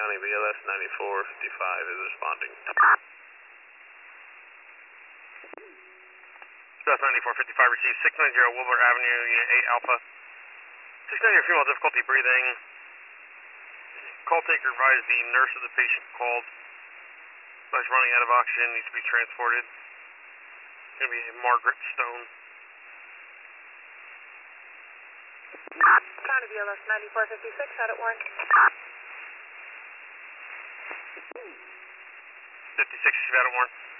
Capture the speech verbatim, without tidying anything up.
County B L S ninety-four fifty-five is responding. B L S ninety-four fifty-five received six nine zero Wilbur Avenue, Unit eight Alpha. six nine zero female, difficulty breathing. Call taker advised the nurse of the patient called. She's running out of oxygen, needs to be transported. It's going to be Margaret Stone. County B L S ninety-four fifty-six, out at one. fifty-six, she's out at one.